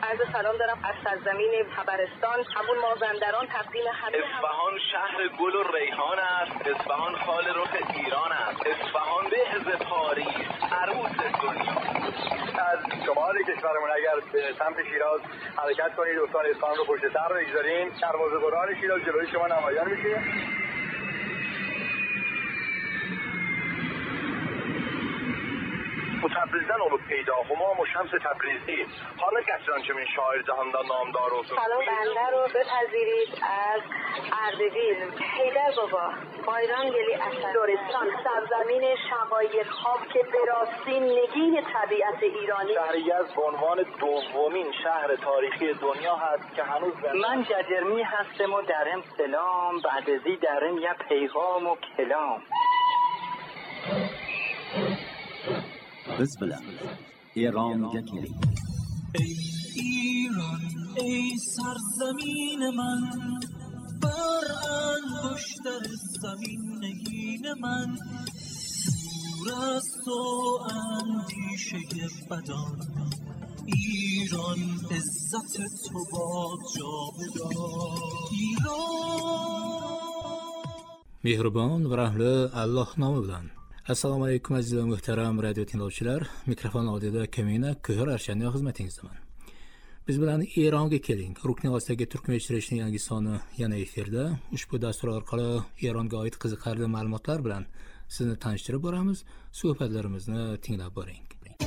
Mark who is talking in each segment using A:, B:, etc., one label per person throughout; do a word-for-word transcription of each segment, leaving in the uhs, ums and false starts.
A: عرض سلام دارم از سرزمین خبرستان، همون مازندران. تقدیم همه
B: اصفهان شهر گل و ریحان است. اصفهان خال رخ ایران است. اصفهان بهز پاریس، عروس دنیا.
C: از شمال کشورمون اگر به سمت شیراز حرکت کنید، استان اصفهان رو پشت سر بگذارین، دروازه‌بران شیراز جلوی شما نمایان میشه. تبریزن اولو پیدا همام و شمس تبریزی. حالا کسان چه من شاعر جهاندان نامدار و
A: سلام بنده رو بپذیرید از اردبیل، حیدر بابا، بایران گلی اصل لرستان، سرزمین شقایق ها که به راستی نگین طبیعت ایرانی.
C: شهری از به عنوان دومین شهر تاریخی دنیا هست که هنوز
D: من ججرمی هستم و درم سلام، بعد ازی درم یا پیغام و کلام.
E: بسم الله. ایران یکی.
F: ای ایران ای سرزمین من، بر انگشتر زمین نگین من، دور از تو اندیشه بدان، ایران عزت تو باد جاودان. ایران
G: مهربان و رحمت الله نام bilan. Assalomu alaykum aziz va muhtaram radio tinglovchilar. Mikrofon oldida Kamina Ko'hir Arshanning xizmatingizdaman. Biz bilan Eronga keling. Rukni ostidagi turkmanchirishning yangi soni yana efirda. Ushbu dastur orqali Eronga oid qiziqarli ma'lumotlar bilan sizni tanishtirib boramiz. Suhbatlarimizni tinglab boring.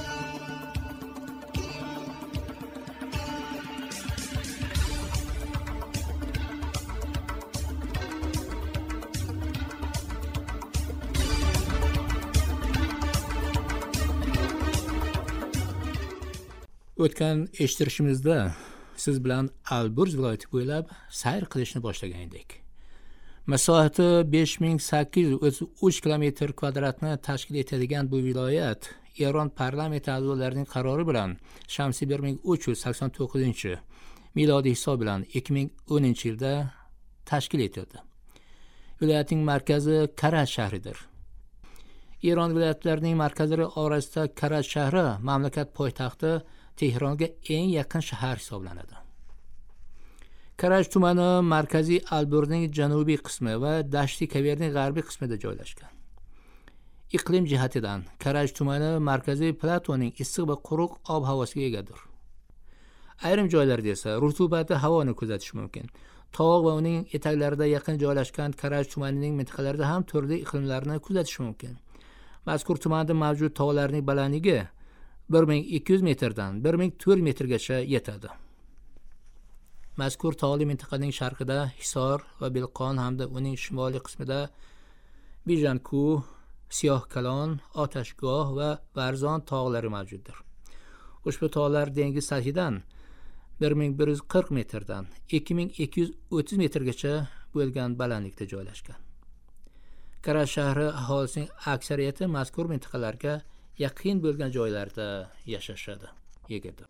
G: O'tgan eshittirishimizda siz bilan Alborz viloyati bo'ylab sayr qilishni boshlagan edik. Masohati besh ming sakkiz yuz o'ttiz uch kilometr kvadratni tashkil etadigan bu viloyat Eron parlamenti a'zolarining qarori bilan shamsiy bir ming uch yuz sakson to'qqizinchi milodiy hisob bilan ikki ming o'ninchi yilda tashkil etildi. Viloyatning markazi Karaj shahridir. Eron viloyatlarining markazlari orasida Karaj shahri mamlakat poytaxti Tehronga eng yaqin shahar hisoblanadi. Karaj tumani markaziy Alborzning janubiy qismi va Dashti Kaverning g'arbiy qismida joylashgan. Iqlim jihatidan Karaj tumani markaziy platoning issiq va quruq ob-havosiga egadir. Ayrim joylarda esa rutubatli havoni kuzatish mumkin. Tog' va uning etaklarida yaqin joylashgan Karaj tumanining mintaqalarida ham turli iqlimlarni kuzatish mumkin. Mazkur tumanda mavjud tog'larning balandligi bir ming ikki yuz metrdan bir ming to'rt yuz metrgacha yetadi. Mazkur tog'li mintaqaning sharqida Hisor va Bilqon hamda uning shimoliy qismida Bijanku, Siyohkalon, Otashgoh va Varzon tog'lari mavjuddir. Ushbu tog'lar dengiz sathidan bir ming bir yuz qirq metrdan ikki ming ikki yuz o'ttiz metrgacha bo'lgan balandlikda joylashgan. Karaj shahri aholisining aksariyati mazkur mintaqalarga yaqin bo'lgan joylarda yashashadi. Yegadi.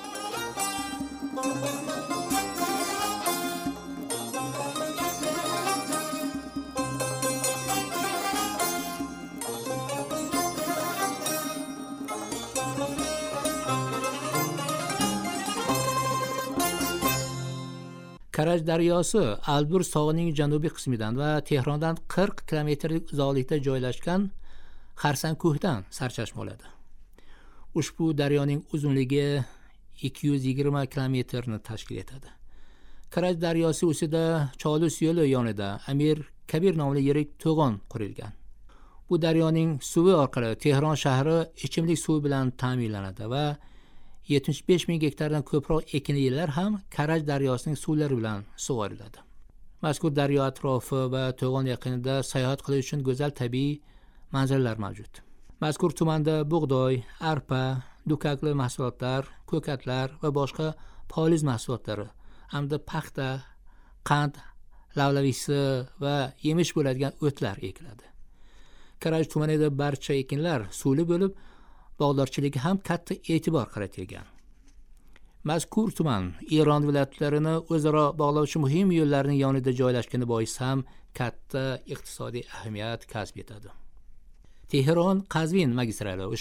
G: Karaj daryosi Alborz tog'ining janubiy qismidan va Tehrondan qirq kilometrlik uzoqlikda joylashgan Xarsanko'hdan sarchashma oladi. Ushbu daryoning uzunligi ikki yuz yigirma kilometrni tashkil etadi. Karaj daryosi ustida Cholus yo'li yonida Amir Kabir nomli yirik to'g'on qurilgan. Bu daryoning suvi orqali Tehron shahri ichimlik suvi bilan ta'minlanadi va yetmish besh ming gektardan ko'proq ekinlar ham Karaj daryosining suvlari bilan sug'oriladi. Mazkur daryo atrofi va to'g'on yaqinida sayohat qilish uchun go'zal tabiiy manzaralar mavjud. Mazkur tumanda bug'doy, arpa, dukakli mahsulotlar, ko'katlar va boshqa poliz mahsulotlari hamda paxta, qand, lavlavisi va yemish bo'ladigan o'tlar ekiladi. Karaj tumanida barcha ekinlar suvli bo'lib, bog'dorchilikka ham katta e'tibor qaratilgan. Mazkur tuman Eron viloyatlarini o'zaro bog'lovchi muhim yo'llarning yonida joylashgani bois ham katta iqtisodiy ahamiyat kasb etadi. Tehron Qazvin magistrali ushbu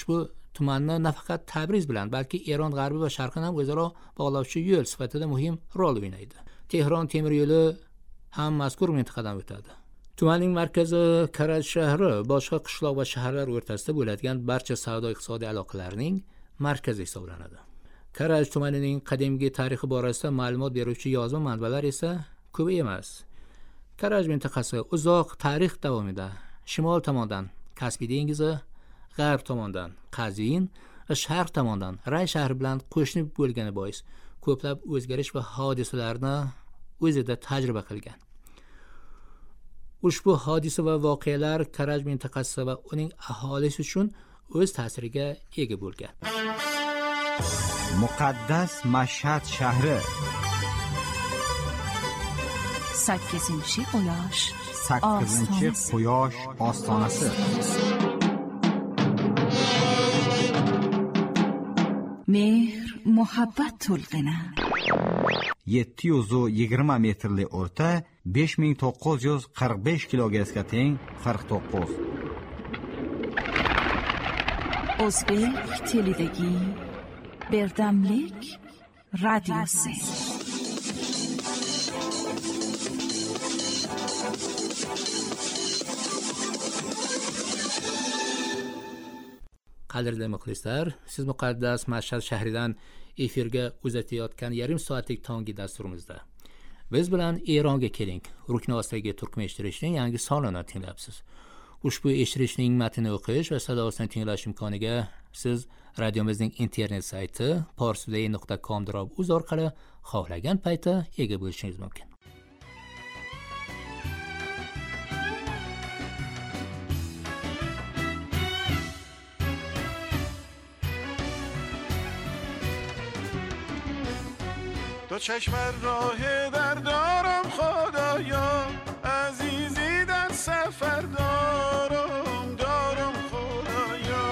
G: tumanni nafaqat Tabriz bilan, balki Eron g'arbi va sharqini ham o'zaro bog'lovchi yo'l sifatida muhim rol o'ynaydi. Tehron temir yo'li ham mazkur mintaqadan o'tadi. Tumanning markazi Karaj shahri boshqa qishloq va shaharlar o'rtasida bo'ladigan barcha savdo-iqtisodiy aloqalarning markazi hisoblanadi. Karaj tumanining qadimgi tarixi borasida ma'lumot beruvchi yozma manbalar esa ko'p emas. Karaj mintaqasi uzoq tarix davomida shimol tomondan Kaspiy dengizi, g'arb tomondan Qazvin va sharq tomondan Ray shahri bilan qo'shni bo'lgani bois ko'plab o'zgarish va hodisalarni o'zida tajriba qilgan. Ushbu hodisa va voqealar Karaj mintaqasi va uning aholisi uchun o'z ta'siriga ega bo'lgan.
H: Muqaddas Mashhad shahri
I: sakkizinchi quyosh
H: sakkizinchi quyosh ostonasi
I: mehr muhabbat to'lqini
H: yetti yuz yigirma metrli o'rta besh ming to'qqiz yuz qirq besh kilogramga teng qirq to'qqiz.
I: o'zbek telidagi Berdamlik radiosi.
G: Qadrli muxlislar, siz muqaddas Mashhad shahridan efirga uzatayotgan yarim soatlik tongi dasturimizda biz bilan Eronga keling rukni ostidagi turkmen eshittirishning yangi sonini tinglayapsiz. Ushbu eshittirishning matnini o'qish va sadosini tinglash imkoniga siz radiomizning internet sayti parstoday nuqta com uz orqali xohlagan paytda ega bo'lishingiz mumkin.
J: دو چشم راه در دارم خدایا عزیزی در سفر دارم دارم خدایا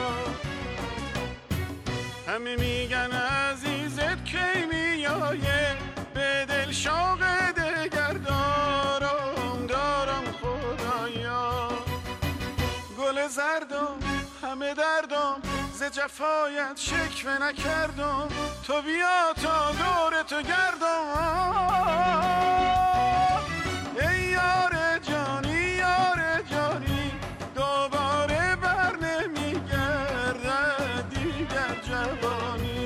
J: همه میگن عزیزت کی میایه به دل شوق دگر دارم دارم خدایا گل زردم همه دردم ز جفایت شکوه نکردم تو بیا تا دور تو گردم ای یار جانی یار جانی دوباره بر نمیگردد دیگر جوانی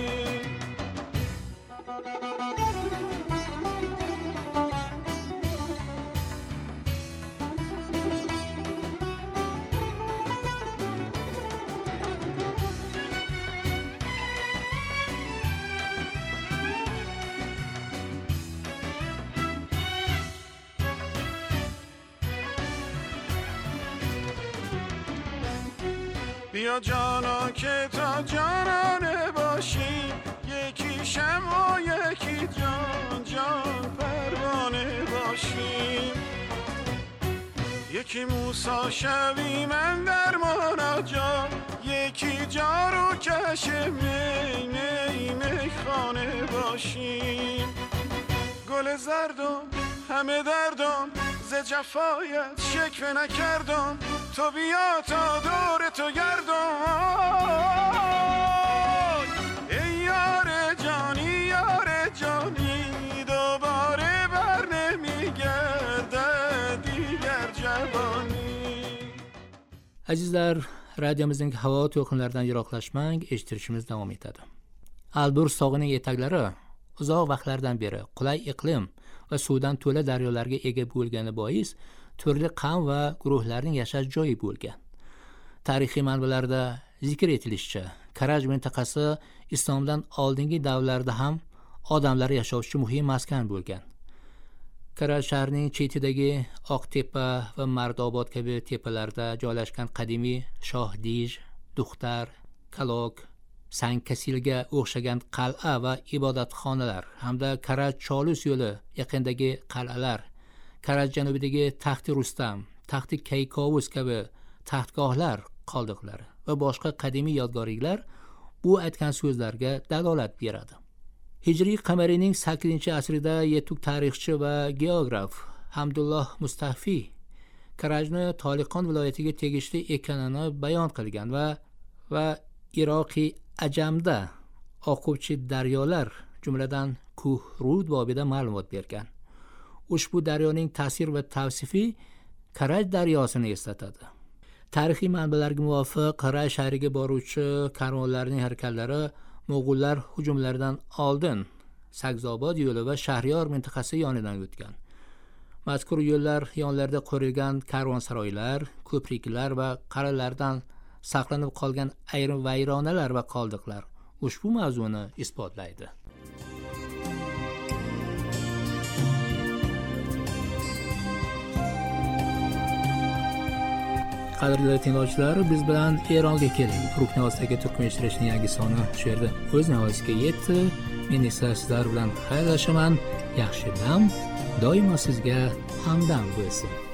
J: بیا جانا که تا جانانه باشی یکی شمع و یکی جان جان پروانه باشیم یکی موسی شوی من در مناجات یکی جارو کش می می میخانه باشیم گل زردم همه دردم ز جفایت شکوه نکردم تو بیا تا دور تو گردم ای یار جانی یار جانی دوباره بر نمیگردد دیگر جوانی.
G: Azizlar, radiomizning havo to'lqinlaridan yiroqlashmang, eshittirishimiz davom etadi. Albur sog'ining etaklari uzoq vaqtlardan beri qulay iqlim va suvdan to'la daryolarga ega bo'lgani bois turli qavm va guruhlarning yashash joyi bo'lgan. Tarixiy manbalarda zikr etilishicha, Karaj mintaqasi islomdan oldingi davrlarda ham odamlar yashovchi muhim maskan bo'lgan. Karaj shahrining chetidagi Oqtepa va Mardobod kabi tepalarda joylashgan qadimiy Shohdij, Duxtar, Kalok, Sankasilga o'xshagan qal'a va ibodatxonalar hamda Karaj Cholus yo'li yaqinidagi qal'alar, Karaj janubidagi Taxti Rustam, Taxti Kaykovus kabi taxtgohlar qoldiqlari va boshqa qadimiy yodgorliklar bu aytgan so'zlarga dalolat beradi. Hijriy qamarining sakkizinchi asrida yetuk tarixchi va geograf Hamdulloh Mustafi Karajni Toliqon viloyatiga tegishli ekanini bayon qilgan va va iroqiy ajamda oquvchi daryolar jumladan Kuh Rud bobida ma'lumot bergan. Ushbu daryoning ta'sir va tavsifi Karaj daryosini eslatadi. Tarixiy manbalarga muvofiq Karaj shahriga boruvchi karvonlarning harakatlari Mo'g'ullar hujumlaridan oldin Sagzobod yo'li va Shahriyor mintaqasi yonidan o'tgan. Mazkur yo'llar yonlarida qurilgan karvonsaroylar, ko'priklar va qal'alardan saqlanib qolgan ayrim vayronalar va qoldiqlar ushbu mavzuni isbotlaydi. Qadrli tinglovchilar, biz bilan Eronga keling. Ruknostagi turkmanishtirining yangi soni shu yerda o'z navbatiga yetdi. Men esa sizlar bilan xayrlashaman. Yaxshi dam doimo sizga hamdam bo'lsin.